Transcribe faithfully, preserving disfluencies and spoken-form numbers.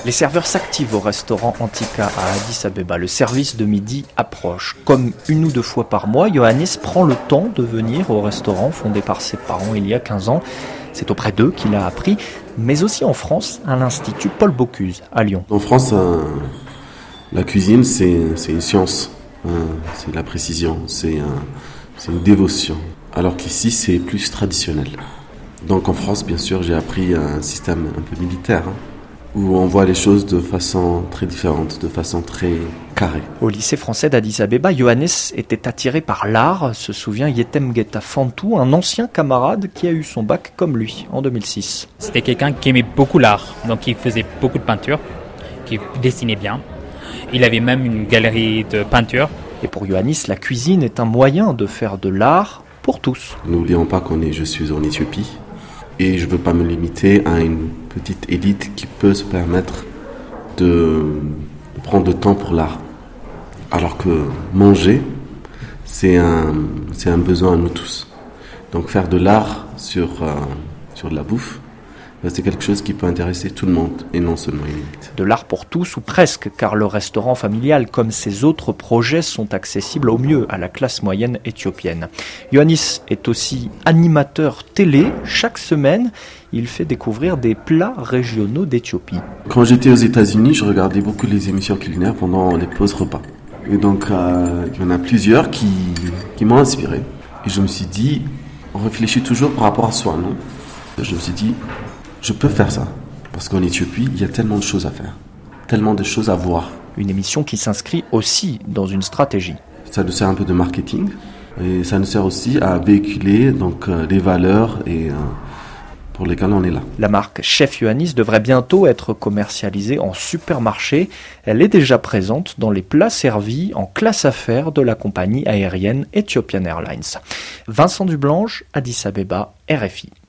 Les serveurs s'activent au restaurant Antika à Addis Abeba. Le service de midi approche. Comme une ou deux fois par mois, Yohannis prend le temps de venir au restaurant fondé par ses parents il y a quinze ans. C'est auprès d'eux qu'il a appris, mais aussi en France, à l'Institut Paul Bocuse, à Lyon. En France, euh, la cuisine, c'est, c'est une science. Euh, c'est la précision, c'est, euh, c'est une dévotion. Alors qu'ici, c'est plus traditionnel. Donc en France, bien sûr, j'ai appris un système un peu militaire, hein, où on voit les choses de façon très différente, de façon très carrée. Au lycée français d'Addis Abeba, Yohannis était attiré par l'art, se souvient Yetem Geta Fantou, un ancien camarade qui a eu son bac comme lui en deux mille six. C'était quelqu'un qui aimait beaucoup l'art, donc il faisait beaucoup de peinture, qui dessinait bien. Il avait même une galerie de peinture. Et pour Yohannis, la cuisine est un moyen de faire de l'art pour tous. N'oublions pas qu'on est, je suis en Éthiopie. Et je ne veux pas me limiter à une petite élite qui peut se permettre de, de prendre le temps pour l'art. Alors que manger, c'est un, c'est un besoin à nous tous. Donc faire de l'art sur, euh, sur de la bouffe, c'est quelque chose qui peut intéresser tout le monde et non seulement une élite. De l'art pour tous ou presque, car le restaurant familial comme ses autres projets sont accessibles au mieux à la classe moyenne éthiopienne. Yohannis est aussi animateur télé. Chaque semaine, il fait découvrir des plats régionaux d'Éthiopie. Quand j'étais aux États-Unis, je regardais beaucoup les émissions culinaires pendant les pauses repas. Et donc, euh, il y en a plusieurs qui, qui m'ont inspiré. Et je me suis dit, on réfléchit toujours par rapport à soi, non ? Je me suis dit, je peux faire ça, parce qu'en Éthiopie, il y a tellement de choses à faire, tellement de choses à voir. Une émission qui s'inscrit aussi dans une stratégie. Ça nous sert un peu de marketing, et ça nous sert aussi à véhiculer donc, euh, les valeurs et, euh, pour lesquelles on est là. La marque Chef Yohannis devrait bientôt être commercialisée en supermarché. Elle est déjà présente dans les plats servis en classe affaires de la compagnie aérienne Ethiopian Airlines. Vincent Dublanche, Addis Abeba, R F I.